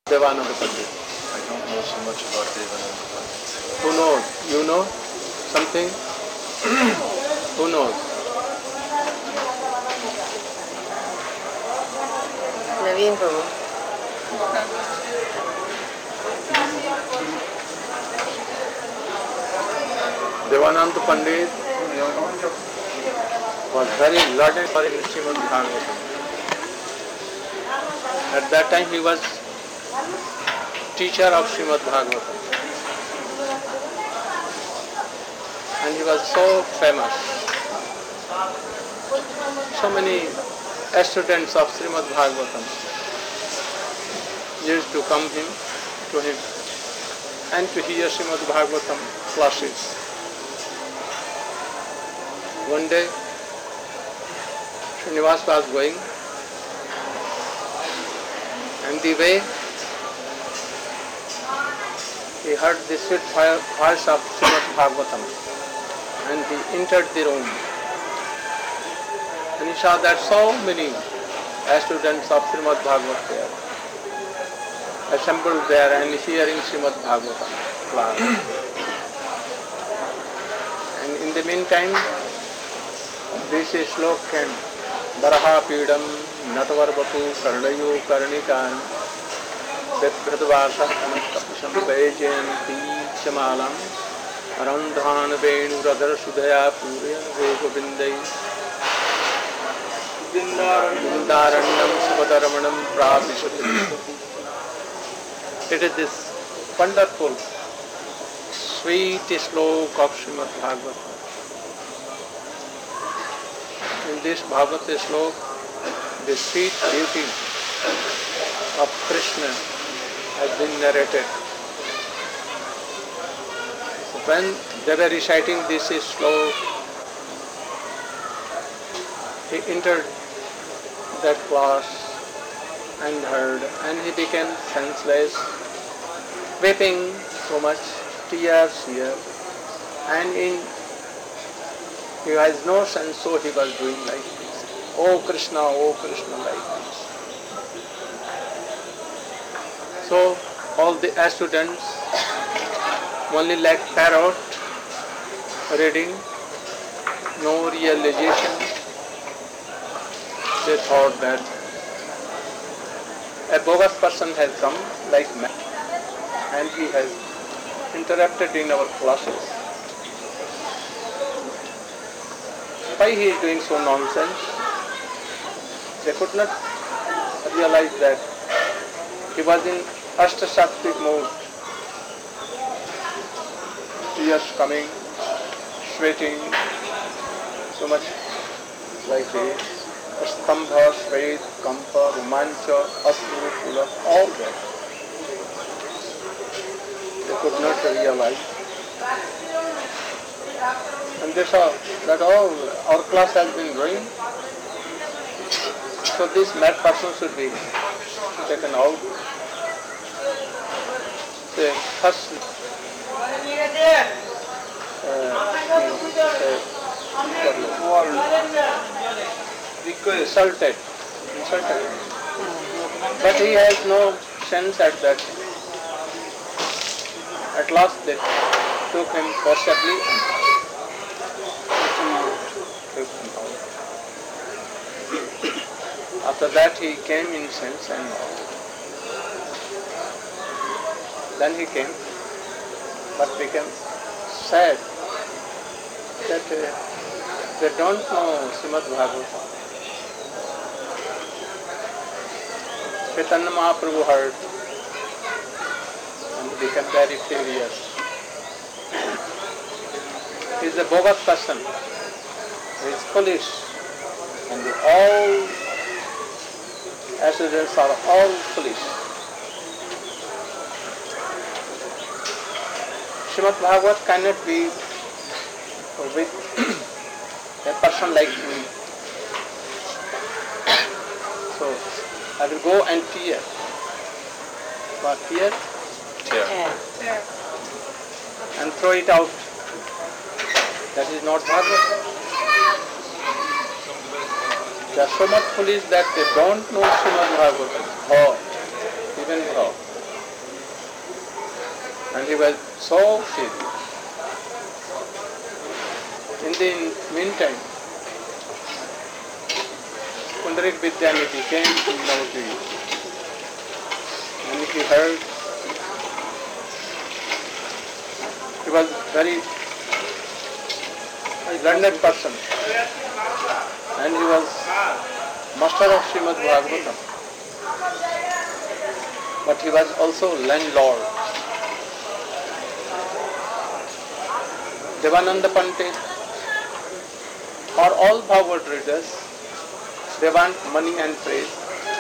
Devananda Pandit. I don't know so much about Devananda Pandit. Who knows? You know something? Who knows? Naveen Prabhu. Devananda Pandit was very learned in Srimad Bhagavatam. At that time he was teacher of Srimad Bhagavatam. And he was so famous. So many students of Srimad Bhagavatam used to come to him and to hear Srimad Bhagavatam classes. One day, Srinivas was going, and the way he heard the sweet voice of Srimad Bhagavatam, and he entered the room. And he saw that so many students of Srimad Bhagavatam there, assembled there and hearing Srimad Bhagavatam class. And in the meantime, this slok came. Baraha pidam natvarvatu karnayo karnikan vedbhradvasa anastapisham vajayanti chamalam arandhan venuradhar sudhaya purya vegobindai Vindarannam Subhadaramanam Prabhishati. It is this wonderful, sweet slok of Srimad Bhagavatam. In this Bhagavata slok, the sweet beauty of Krishna has been narrated. When they were reciting this slok, he entered that class and heard, and he became senseless, weeping so much, tears here, and he has no sense, so he was doing like this. Oh Krishna, like this. So all the students, only like parrot, reading, no realization. They thought that a bogus person has come like man, and he has interrupted in our classes. Why he is doing so nonsense? They could not realize that he was in ashtasaktic mood. Tears coming, sweating, so much like this. Stambha, Shvet, Kampa, Romancha, Asru, Pula, all that. They could not realize. And they saw that our class has been growing. So this mad person should be taken out. The first insulted. But he has no sense at that. At last they took him forcibly and took him out. After that he came in sense and then he came, but became sad that they don't know Srimad Bhagavatam. Chaitanya Mahaprabhu heard and became very furious. He is a bogus person. He is foolish. And all students are all foolish. Srimad Bhagavat cannot be with a person like me. So I will go and tear. But tear? Tear. And throw it out. That is not Bhagavatam. They are so much foolish that they don't know Srimad Bhagavatam. How? Even how. he was so serious. In the meantime, Pundarik Vidyanidhi came to Navagiri. And he heard, he was very learned person, and he was master of Srimad Bhagavatam. But he was also landlord. Devananda Pandit, for all Bhagavad readers, they want money and praise.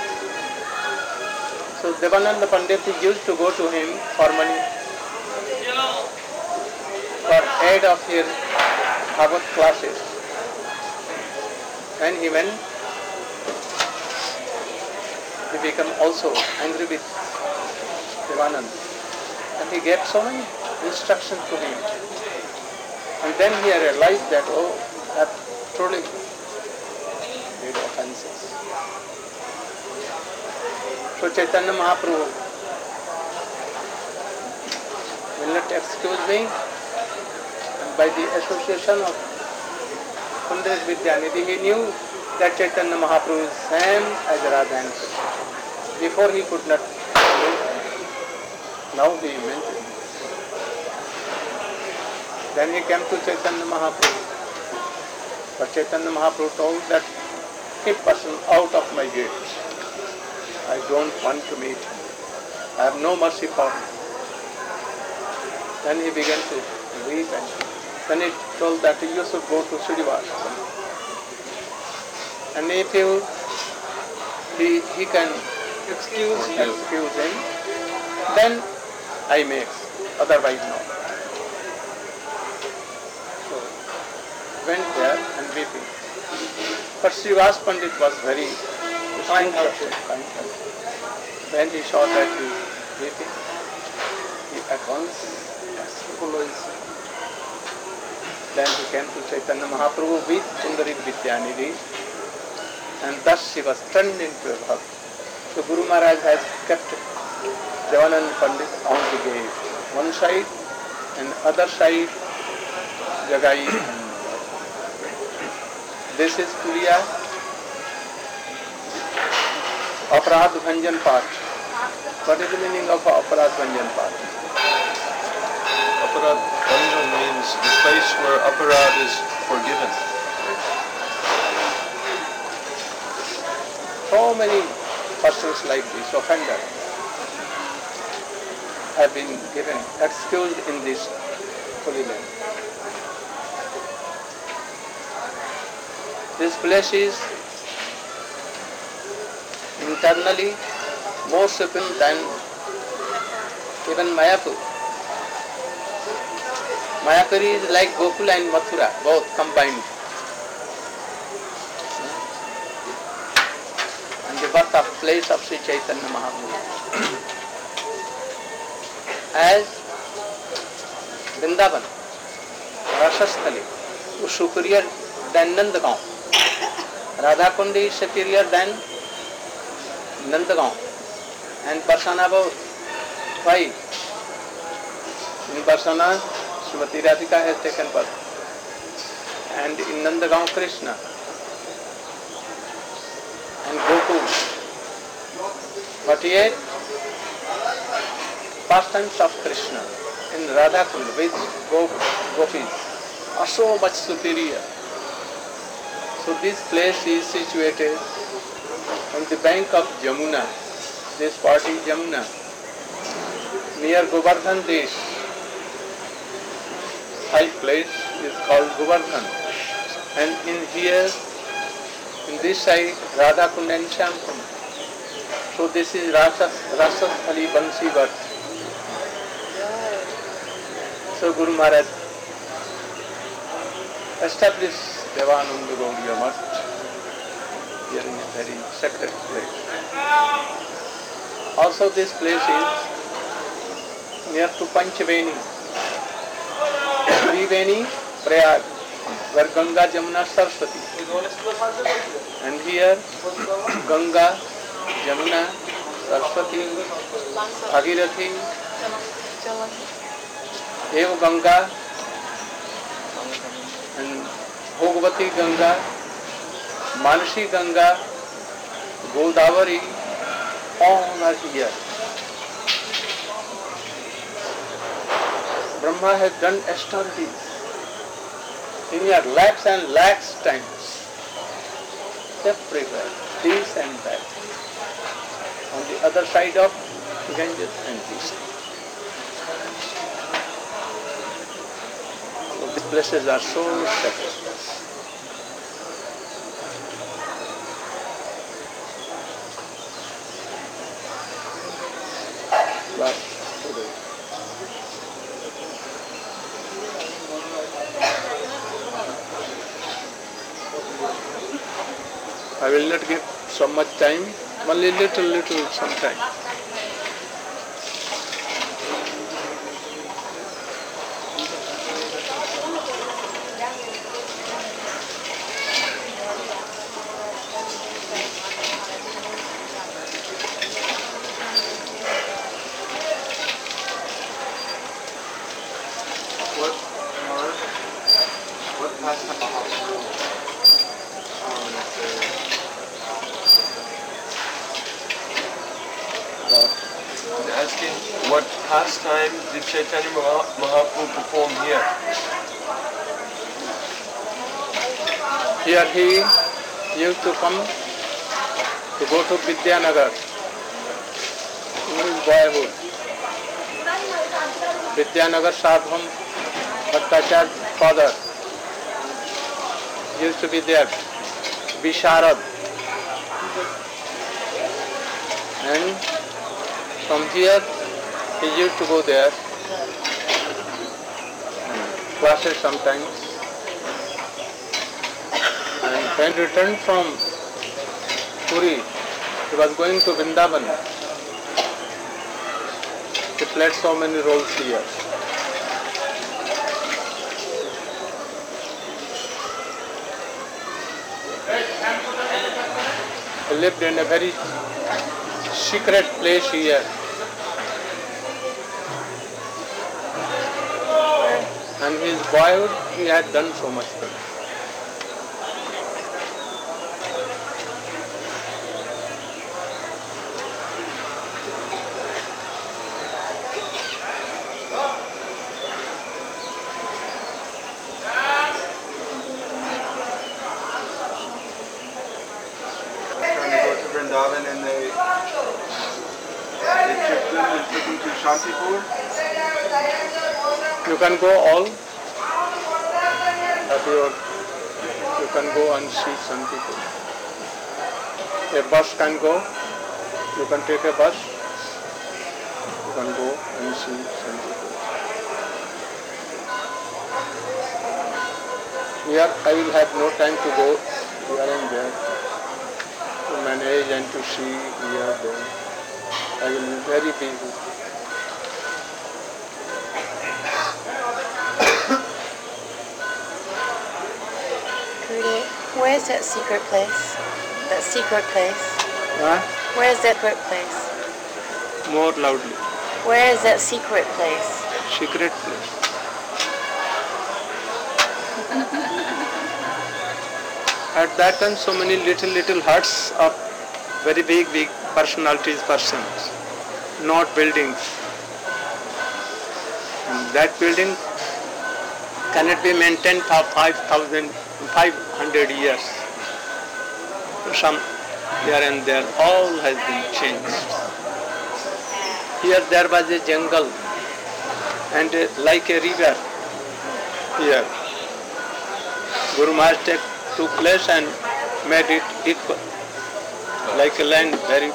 So Devananda Pandit used to go to him for money, for aid of his Bhagavad classes. When he went, he became also angry with Devananda, and he gave so many instructions to him. And then he realized that, oh, I have truly made offenses. So Chaitanya Mahaprabhu will not excuse me, and by the association of Pundarik Vidyanidhi, he knew that Chaitanya Mahaprabhu is same as Radha and Krishna. Before he could not know, now he mentioned. Then he came to Chaitanya Mahaprabhu. But Chaitanya Mahaprabhu told that, keep person out of my gates. I don't want to meet him. I have no mercy for him. Then he began to weep, and then he told that you should go to Sridivasa. And if he can excuse him, then I may, otherwise no. So went there and weeping. But Srivas Pandit was very kind-hearted. When he saw that he was weeping, he at once apologized. Then he came to Chaitanya Mahaprabhu with Pundarik Vidyanidhi, and thus he was turned into a bhakt. So Guru Maharaj has kept Devananda Pandit on the gate, one side, and other side Jagai. This is Puliya Aparad Bhanjan Path. What is the meaning of Aparad Bhanjan Path? Aparad Bhanjan means the place where aparad is forgiven. So many persons like this, offenders, have been given excused in this holy land. This place is internally more open than even Mayapur. Mayapur is like Gokula and Mathura, both combined. And the birthplace of Sri Chaitanya Mahaprabhu. As Vrindavan, Rasasthali, is superior than Nandagaon. Radha Kund is superior than Nandagaon. And Barsana about 5. In Barsana, Srimati Radhika has taken birth. And in Nandagaon, Krishna. And Gokul. 48 pastimes of Krishna in Radha Kund with gopis are so much superior. So this place is situated on the bank of Jamuna. This part is Jamuna, near Govardhan Desh. High place is called Govardhan. And in here, in this side, Radha Kund and Shyam Kund. So this is Rasasthali Bansi Bhat. So Guru Maharaj established Devananda Gaudiya Math here in a very sacred place. Also this place is near to Panchaveni, Triveni, Prayag, where Ganga, Jamuna, Saraswati. And here Ganga, Jamuna, Saraswati, Bhagirathi, Eva Ganga and Bhogavati Ganga, Manasi Ganga, Godavari, all are here. Brahma has done extraordinary in your lakhs and lakhs times, everywhere, this and that, on the other side of Ganges and this. So these places are so sacred. But today, I will not give so much time, only little sometime. What pastime? I'm asking, what pastime did Chaitanya Mahaprabhu perform here? Here he used to come to go to Vidyanagar in his boyhood. Vidyanagar Sadham Bhattacharya's father used to be there, Visharad. And from here he used to go there, classes sometimes. And when returned from Puri, he was going to Vrindavan. He played so many roles here. He lived in a very secret place here. And his boyhood, he had done so much things. Vrindavan and they took him to Shantipur. You can go all, you can go and see some people. A bus can go, you can take a bus, you can go and see some people. Here I will have no time to go here and there, to manage and to see here, there. I will be very busy. Where is that secret place? That secret place? Huh? Where is that secret place? More loudly. Where is that secret place? Secret place. At that time, so many little huts of very big personalities, persons, not buildings. And that building cannot be maintained for 500 years. Some here and there, all has been changed. Here there was a jungle and like a river here. Guru Maharaj took place and made it equal, like a land very.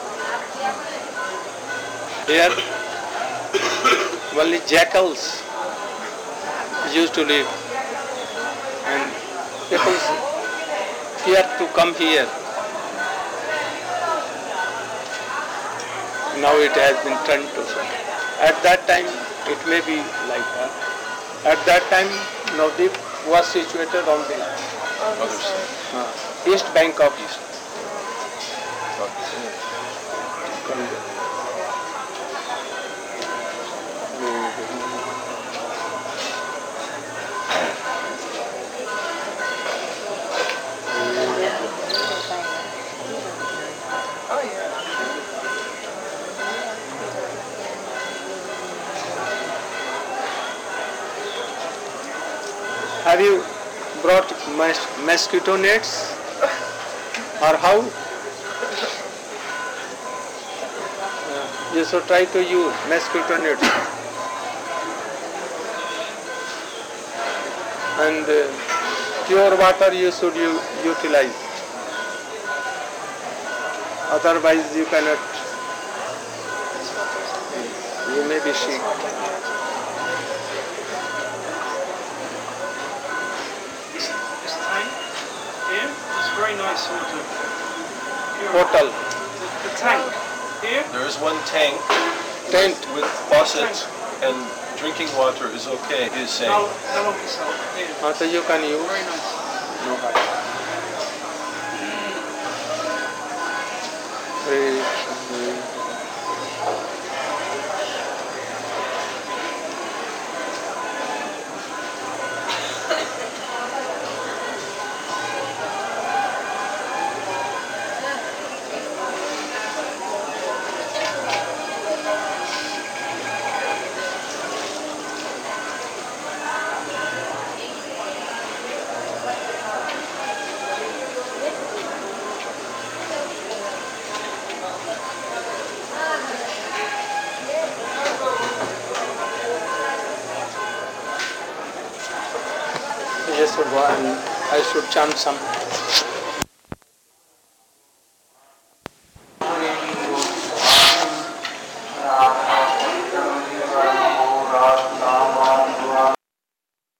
Here only jackals used to live and people fear to come here. Now it has been turned to something. At that time it may be like that. At that time Navdeep was situated on the east bank of East. Have you brought mosquito nets or how? You should try to use mosquito nets. And pure water you should utilize. Otherwise you cannot. You may be sick. This tank here is very nice sort of pure. Hotel, The tank here. There is one tank tent. with faucet and drinking water is okay, he is saying. No one can sell. Here. So you can use. Very nice. No harm. Yes, and I should chant some.